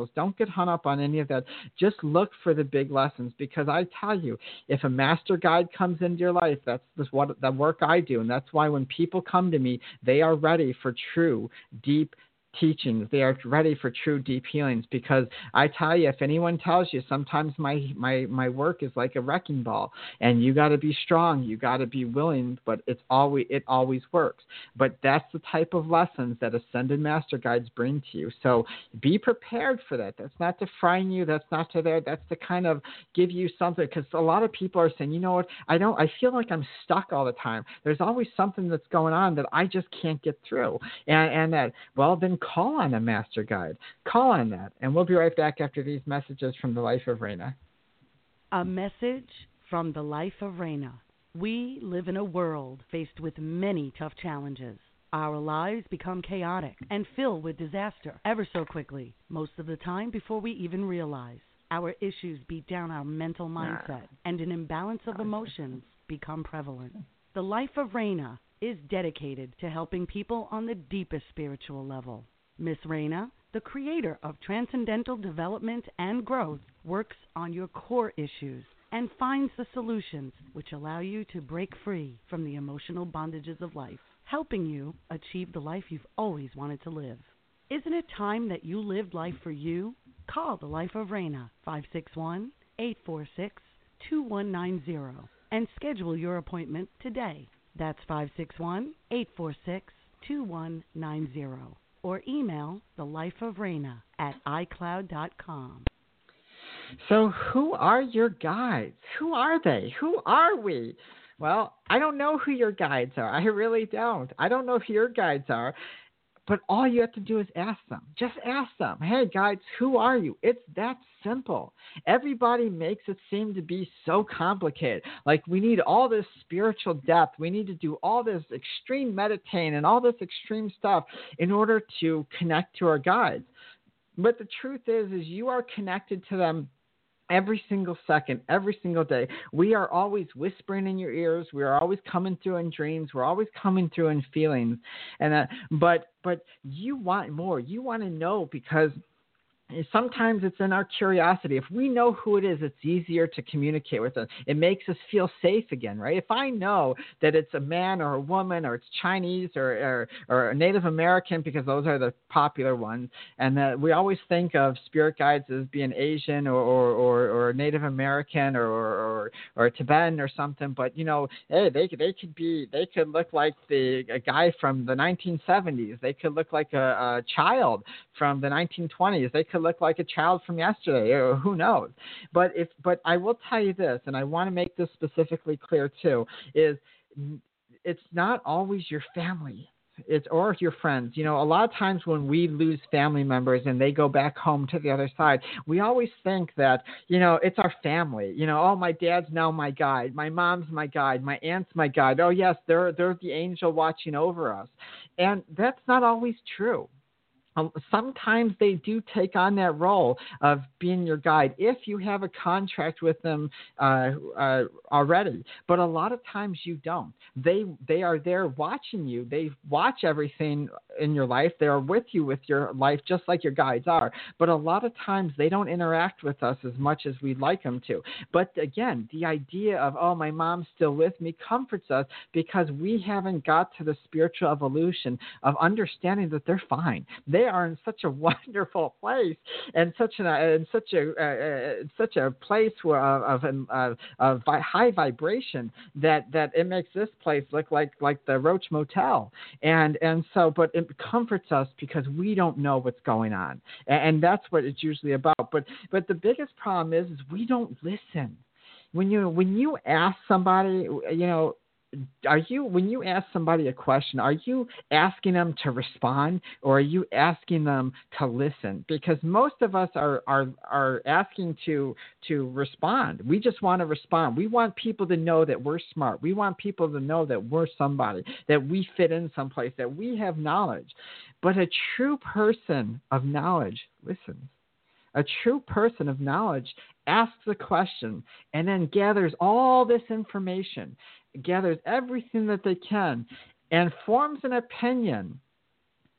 details. Don't get hung up on any of that. Just look for the big lessons, because I tell you, if a master guide comes into your life, that's just what the work I do. And that's why when people come to me, they are ready for true, deep teachings. They are ready for true deep healings, because I tell you, if anyone tells you sometimes my my my work is like a wrecking ball and you got to be strong, you got to be willing, but it's always it always works. But that's the type of lessons that ascended master guides bring to you. So be prepared for that. That's not to frighten you. That's not to there. That's to kind of give you something, because a lot of people are saying, you know what, I don't I feel like I'm stuck all the time. There's always something that's going on that I just can't get through. And and that, well, then call on a master guide. Call on that. And we'll be right back after these messages from the Life of Raina. A message from the Life of Raina. We live in a world faced with many tough challenges. Our lives become chaotic and filled with disaster ever so quickly, most of the time before we even realize. Our issues beat down our mental mindset, and an imbalance of emotions become prevalent. The Life of Raina is dedicated to helping people on the deepest spiritual level. Miss Raina, the creator of Transcendental Development and Growth, works on your core issues and finds the solutions which allow you to break free from the emotional bondages of life, helping you achieve the life you've always wanted to live. Isn't it time that you lived life for you? Call the Life of Raina, five six one, eight four six, two one nine zero, and schedule your appointment today. That's five six one, eight four six, two one nine zero. Or email thelifeofraina at i cloud dot com. So who are your guides? Who are they? Who are we? Well, I don't know who your guides are. I really don't. I don't know who your guides are. But all you have to do is ask them. Just ask them. Hey, guides, who are you? It's that simple. Everybody makes it seem to be so complicated. Like we need all this spiritual depth. We need to do all this extreme meditating and all this extreme stuff in order to connect to our guides. But the truth is, is you are connected to them every single second, every single day. We are always whispering in your ears. We are always coming through in dreams. We're always coming through in feelings. And uh, but but you want more. You want to know, because sometimes it's in our curiosity. If we know who it is, it's easier to communicate with them. It makes us feel safe again, right? If I know that it's a man or a woman, or it's Chinese or or, or Native American, because those are the popular ones, and that we always think of spirit guides as being Asian or or, or, or Native American or, or or Tibetan or something. But you know, hey, they they could be they could look like the a guy from the nineteen seventies. They could look like a, a child from the nineteen twenties. They could look like a child from yesterday, or who knows. But if but I will tell you this, and I want to make this specifically clear too, is it's not always your family. It's or your friends. You know, a lot of times when we lose family members and they go back home to the other side, we always think that, you know, it's our family. You know, oh, my dad's now my guide. My mom's my guide. My aunt's my guide. Oh, yes, they're they're the angel watching over us. And that's not always true. Sometimes they do take on that role of being your guide if you have a contract with them uh, uh, already. But a lot of times you don't. They they are there watching you. They watch everything in your life. They are with you with your life, just like your guides are. But a lot of times they don't interact with us as much as we'd like them to. But again, the idea of, oh, my mom's still with me comforts us, because we haven't got to the spiritual evolution of understanding that they're fine. They are in such a wonderful place, and such an in such a uh, such a place where of of, of, of high vibration that, that it makes this place look like like the Roach Motel, and and so but it comforts us because we don't know what's going on, and, and that's what it's usually about. But but the biggest problem is, is we don't listen. When you when you ask somebody, you know. Are you, when you ask somebody a question, are you asking them to respond, or are you asking them to listen? Because most of us are are, are asking to to respond. We just want to respond. We want people to know that we're smart. We want people to know that we're somebody, that we fit in someplace, that we have knowledge. But a true person of knowledge listens. A true person of knowledge asks a question and then gathers all this information, gathers everything that they can, and forms an opinion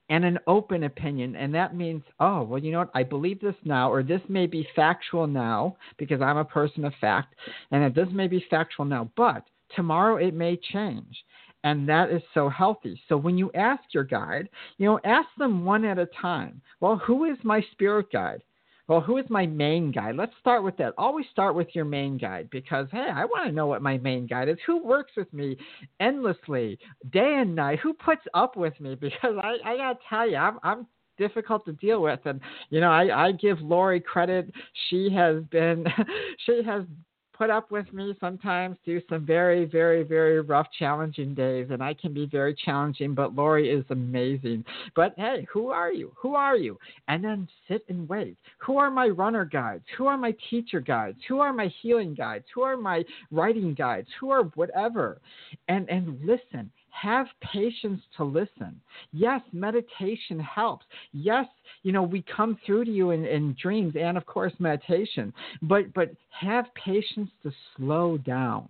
and an open opinion. And that means, oh, well, you know what? I believe this now, or this may be factual now because I'm a person of fact, and that this may be factual now, but tomorrow it may change. And that is so healthy. So when you ask your guide, you know, ask them one at a time. Well, who is my spirit guide? Well, who is my main guide? Let's start with that. Always start with your main guide because, hey, I want to know what my main guide is. Who works with me endlessly, day and night? Who puts up with me? Because I, I got to tell you, I'm, I'm difficult to deal with. And, you know, I, I give Lori credit. She has been, she has put up with me sometimes through some very, very, very rough, challenging days. And I can be very challenging, but Lori is amazing. But hey, who are you? Who are you? And then sit and wait. Who are my runner guides? Who are my teacher guides? Who are my healing guides? Who are my writing guides? Who are whatever? And, and listen. Have patience to listen. Yes, meditation helps. Yes, you know, we come through to you in, in dreams and, of course, meditation. But but have patience to slow down.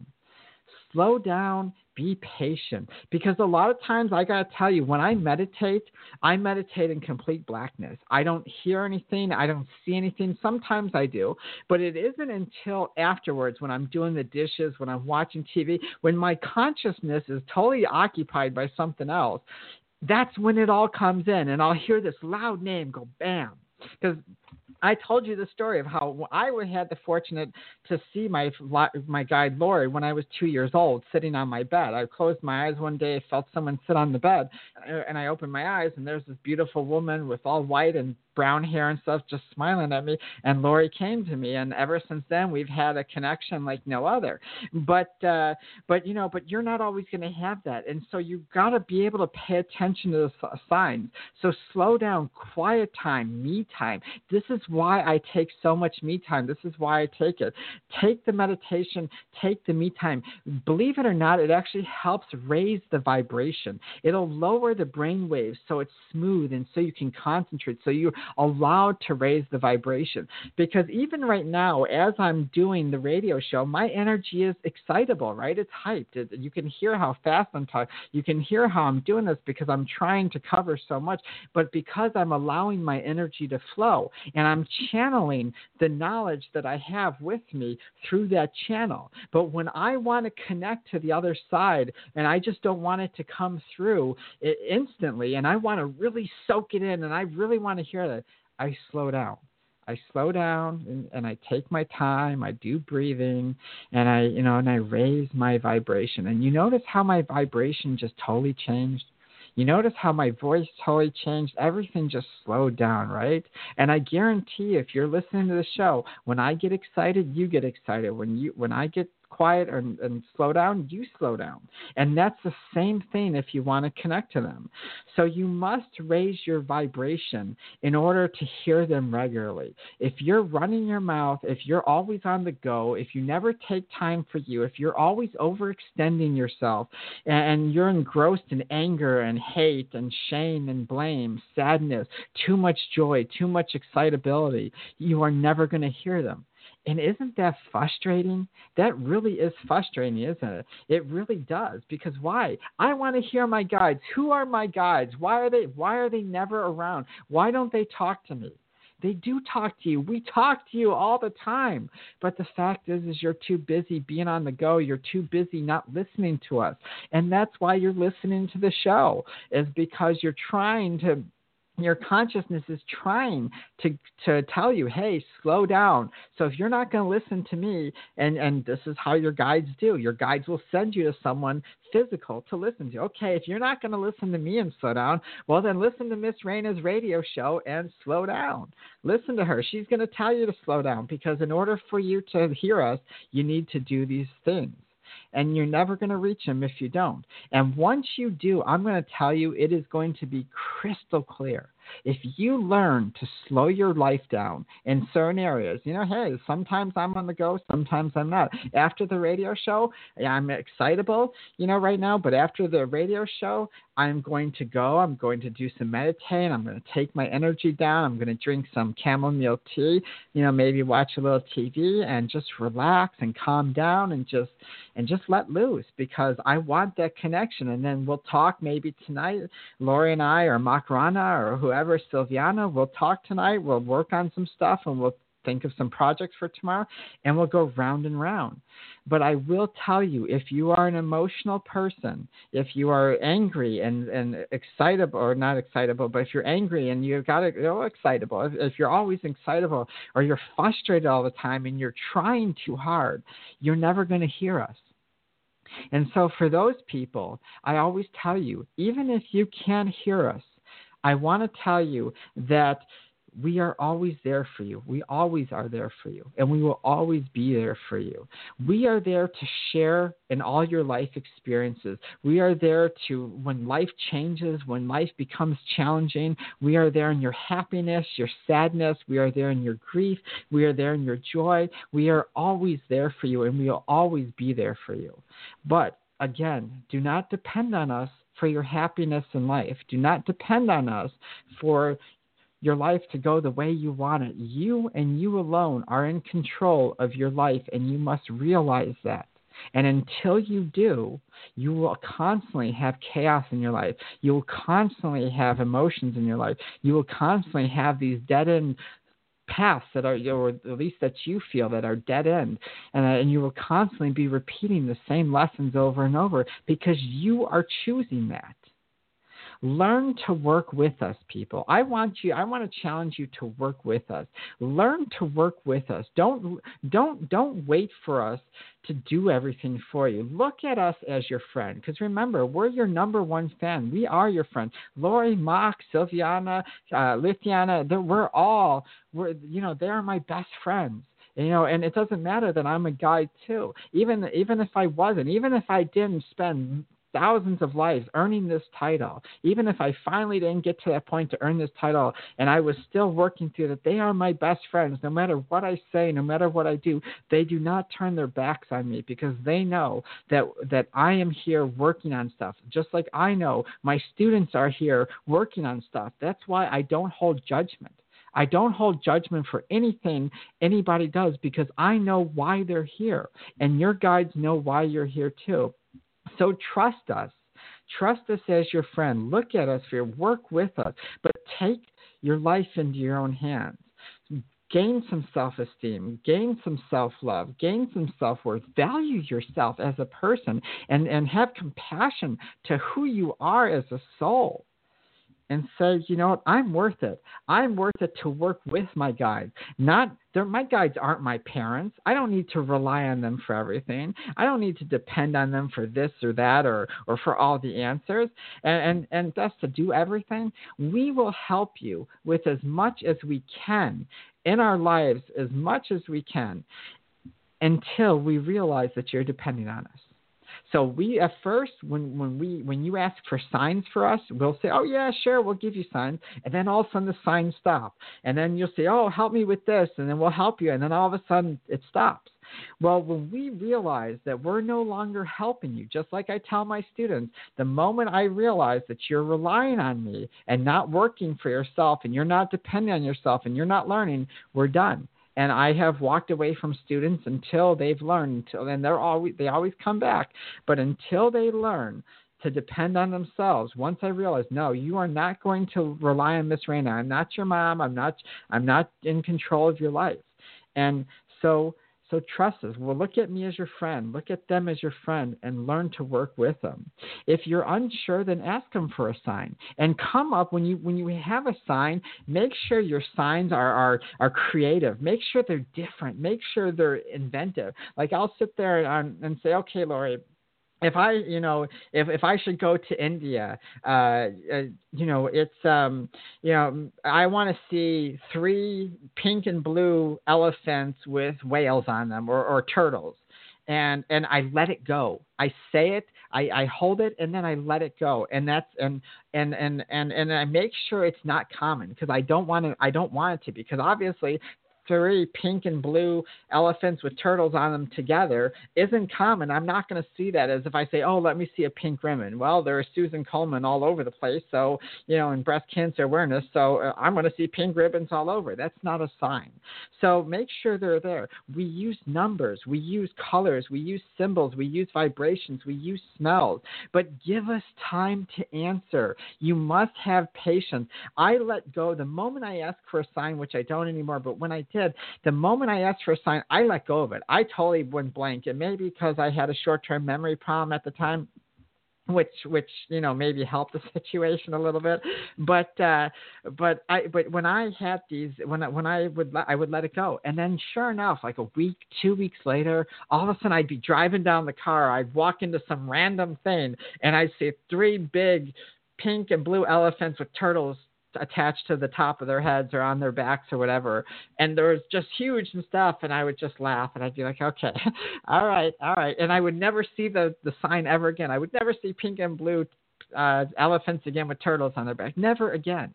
Slow down. Be patient. Because a lot of times, I got to tell you, when I meditate, I meditate in complete blackness. I don't hear anything. I don't see anything. Sometimes I do. But it isn't until afterwards when I'm doing the dishes, when I'm watching T V, when my consciousness is totally occupied by something else. That's when it all comes in. And I'll hear this loud name go bam. Because I told you the story of how I had the fortunate to see my my guide Lori when I was two years old, sitting on my bed. I closed my eyes one day, felt someone sit on the bed, and I opened my eyes, and there's this beautiful woman with all white and brown hair and stuff just smiling at me, and Lori came to me, and ever since then we've had a connection like no other. But uh, but you know, but you're not always going to have that, and so you've got to be able to pay attention to the signs. So slow down, quiet time, me time. This is why I take so much me time. This is why I take it. Take the meditation, take the me time. Believe it or not, it actually helps raise the vibration. It'll lower the brain waves so it's smooth and so you can concentrate, so you're allowed to raise the vibration. Because even right now, as I'm doing the radio show, my energy is excitable, right? It's hyped. It, you can hear how fast I'm talking. You can hear how I'm doing this because I'm trying to cover so much. But because I'm allowing my energy to flow and I'm channeling the knowledge that I have with me through that channel. But when I want to connect to the other side and I just don't want it to come through it instantly and I want to really soak it in and I really want to hear that, I slow down. I slow down and, and I take my time. I do breathing and I, you know, and I raise my vibration. And you notice how my vibration just totally changed? You notice how my voice totally changed? Everything just slowed down, right? And I guarantee you, if you're listening to the show, when I get excited, you get excited. When you, when I get quiet and, and slow down, you slow down. And that's the same thing if you want to connect to them. So you must raise your vibration in order to hear them regularly. If you're running your mouth, if you're always on the go, if you never take time for you, if you're always overextending yourself and you're engrossed in anger and hate and shame and blame, sadness, too much joy, too much excitability, you are never going to hear them. And isn't that frustrating? That really is frustrating, isn't it? It really does. Because why? I want to hear my guides. Who are my guides? Why are they why are they never around? Why don't they talk to me? They do talk to you. We talk to you all the time. But the fact is, is you're too busy being on the go. You're too busy not listening to us. And that's why you're listening to the show, is because you're trying to your consciousness is trying to to tell you, hey, slow down. So if you're not going to listen to me, and, and this is how your guides do, your guides will send you to someone physical to listen to. Okay, if you're not going to listen to me and slow down, well, then listen to Miss Raina's radio show and slow down. Listen to her. She's going to tell you to slow down, because in order for you to hear us, you need to do these things. And you're never going to reach them if you don't. And once you do, I'm going to tell you, it is going to be crystal clear. If you learn to slow your life down in certain areas, you know, hey, sometimes I'm on the go, sometimes I'm not. After the radio show, I'm excitable, you know, right now, but after the radio show, I'm going to go, I'm going to do some meditating, I'm going to take my energy down, I'm going to drink some chamomile tea, you know, maybe watch a little T V and just relax and calm down and just and just let loose, because I want that connection. And then we'll talk maybe tonight, Lori and I, or Macarena, or whoever, Silviana, we'll talk tonight, we'll work on some stuff, and we'll think of some projects for tomorrow, and we'll go round and round. But I will tell you, if you are an emotional person, if you are angry and, and excitable, or not excitable, but if you're angry and you've got to go excitable, if, if you're always excitable, or you're frustrated all the time and you're trying too hard, you're never going to hear us. And so for those people, I always tell you, even if you can't hear us, I want to tell you that we are always there for you. We always are there for you, and we will always be there for you. We are there to share in all your life experiences. We are there to, when life changes, when life becomes challenging, we are there in your happiness, your sadness. We are there in your grief. We are there in your joy. We are always there for you, and we will always be there for you. But again, do not depend on us for your happiness in life. Do not depend on us for your life to go the way you want it. You and you alone are in control of your life, and you must realize that. And until you do, you will constantly have chaos in your life. You will constantly have emotions in your life. You will constantly have these dead-end paths that are, or at least that you feel that are dead end. And, uh, and you will constantly be repeating the same lessons over and over, because you are choosing that. Learn to work with us, people. I want you, I want to challenge you to work with us. Learn to work with us. Don't, don't, don't wait for us to do everything for you. Look at us as your friend, because remember, we're your number one fan. We are your friend. Lori, Mock, Silviana, uh, Lithiana, we're all, we're, you know, they are my best friends. You know, and it doesn't matter that I'm a guide too. Even, even if I wasn't, even if I didn't spend thousands of lives earning this title, even if I finally didn't get to that point to earn this title and I was still working through that, they are my best friends. No matter what I say, no matter what I do, they do not turn their backs on me, because they know that that I am here working on stuff, just like I know my students are here working on stuff. That's why I don't hold judgment. I don't hold judgment for anything anybody does, because I know why they're here, and your guides know why you're here too. So trust us. Trust us as your friend. Look at us here. Work with us. But take your life into your own hands. Gain some self-esteem. Gain some self-love. Gain some self-worth. Value yourself as a person, and, and have compassion to who you are as a soul. And say, you know what, I'm worth it. I'm worth it to work with my guides. Not, my guides aren't my parents. I don't need to rely on them for everything. I don't need to depend on them for this or that, or, or for all the answers. And, and, and thus to do everything, we will help you with as much as we can in our lives, as much as we can, until we realize that you're depending on us. So we, at first, when, when we when you ask for signs for us, we'll say, oh, yeah, sure, we'll give you signs. And then all of a sudden the signs stop. And then you'll say, oh, help me with this. And then we'll help you. And then all of a sudden it stops. Well, when we realize that we're no longer helping you, just like I tell my students, the moment I realize that you're relying on me and not working for yourself, and you're not depending on yourself, and you're not learning, we're done. And I have walked away from students until they've learned, until, and they're always, they always come back. But until they learn to depend on themselves, once I realize, no, you are not going to rely on Miss Raina. I'm not your mom. I'm not, I'm not in control of your life. And so, so trust us. Well, look at me as your friend. Look at them as your friend, and learn to work with them. If you're unsure, then ask them for a sign, and come up when you when you have a sign. Make sure your signs are are are creative. Make sure they're different. Make sure they're inventive. Like I'll sit there and, and say, okay, Lori, if I, you know, if, if I should go to India, uh, uh, you know, it's, um, you know, I want to see three pink and blue elephants with whales on them, or, or turtles. and and I let it go. I say it, I, I hold it, and then I let it go. And that's and and and and, and I make sure it's not common, because I don't want to I don't want it to be, because obviously three pink and blue elephants with turtles on them together isn't common. I'm not going to see that as if I say, oh, let me see a pink ribbon. Well, there are Susan Coleman all over the place. So, you know, in breast cancer awareness. So uh, I'm going to see pink ribbons all over. That's not a sign. So make sure they're there. We use numbers. We use colors. We use symbols. We use vibrations. We use smells. But give us time to answer. You must have patience. I let go the moment I ask for a sign, which I don't anymore, but when I did, the moment I asked for a sign, I let go of it. I totally went blank. It may be because I had a short-term memory problem at the time, which, which you know, maybe helped the situation a little bit. But, uh, but I, but when I had these, when I, when I would, I would let it go, and then sure enough, like a week, two weeks later, all of a sudden I'd be driving down the car, I'd walk into some random thing, and I'd see three big pink and blue elephants with turtles attached to the top of their heads or on their backs or whatever, and there was just huge and stuff, and I would just laugh, and I'd be like, okay, all right, all right, and I would never see the the sign ever again. I would never see pink and blue uh, elephants again with turtles on their back, never again.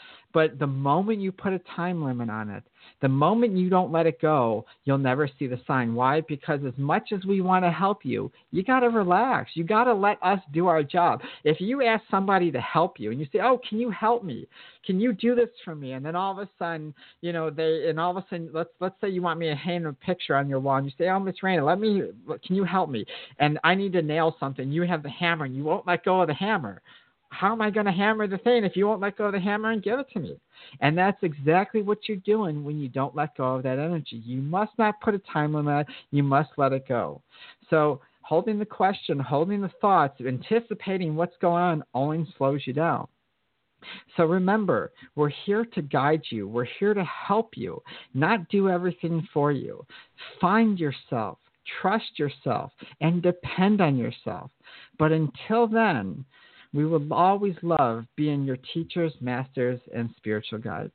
But the moment you put a time limit on it, the moment you don't let it go, you'll never see the sign. Why? Because as much as we want to help you, you got to relax. You got to let us do our job. If you ask somebody to help you and you say, oh, can you help me? Can you do this for me? And then all of a sudden, you know, they, and all of a sudden, let's, let's say you want me to hang a picture on your wall, and you say, oh, Miss Raina, let me, can you help me? And I need to nail something. You have the hammer and you won't let go of the hammer. How am I going to hammer the thing if you won't let go of the hammer and give it to me? And that's exactly what you're doing when you don't let go of that energy. You must not put a time limit. You must let it go. So holding the question, holding the thoughts, anticipating what's going on only slows you down. So remember, we're here to guide you. We're here to help you, not do everything for you. Find yourself, trust yourself, and depend on yourself. But until then, we will always love being your teachers, masters, and spiritual guides.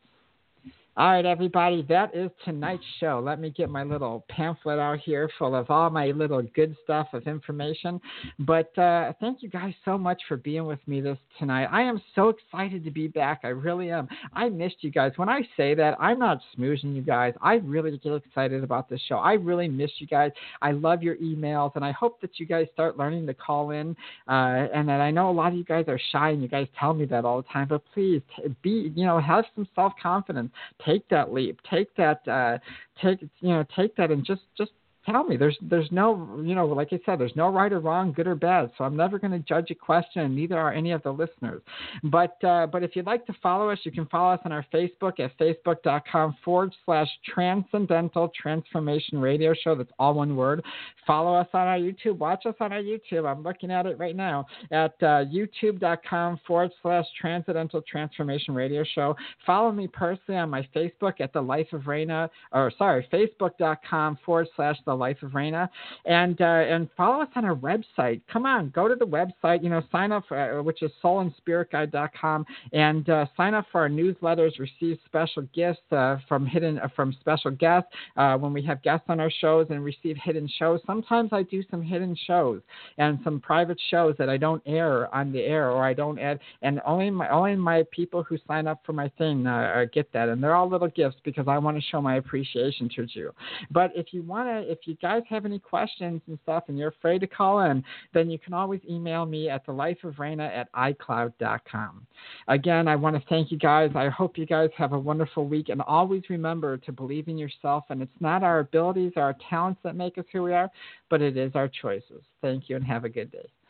All right, everybody, that is tonight's show. Let me get my little pamphlet out here full of all my little good stuff of information. But uh, thank you guys so much for being with me this tonight. I am so excited to be back. I really am. I missed you guys. When I say that, I'm not smoozing you guys. I really get excited about this show. I really miss you guys. I love your emails, and I hope that you guys start learning to call in. Uh, and that I know a lot of you guys are shy, and you guys tell me that all the time. But please, be, you know, have some self-confidence. Take that leap. Take that. Uh, take you know. Take that and just just tell me. There's there's no you know like I said. There's no right or wrong, good or bad. So I'm never going to judge a question, and neither are any of the listeners. But uh, but if you'd like to follow us, you can follow us on our Facebook at facebook.com forward slash Transcendental Transformation Radio Show. That's all one word. Follow us on our YouTube. Watch us on our YouTube. I'm looking at it right now at uh, youtube.com forward slash Transcendental Transformation Radio Show. Follow me personally on my Facebook at The Life of Raina, or sorry, facebook.com forward slash The Life of Raina, and uh, and follow us on our website. Come on, go to the website. You know, sign up, for, uh, which is soul and spirit guide dot com, and uh, sign up for our newsletters. Receive special gifts uh, from hidden uh, from special guests uh, when we have guests on our shows, and receive hidden shows. Sometimes I do some hidden shows and some private shows that I don't air on the air, or I don't add, and only my only my people who sign up for my thing uh, get that, and they're all little gifts because I want to show my appreciation towards you. But if you want to, if you guys have any questions and stuff, and you're afraid to call in, then you can always email me at the life of raina at i cloud dot com. Again, I want to thank you guys. I hope you guys have a wonderful week, and always remember to believe in yourself. And it's not our abilities or our talents that make us who we are, but it is our choices. Thank you, and have a good day.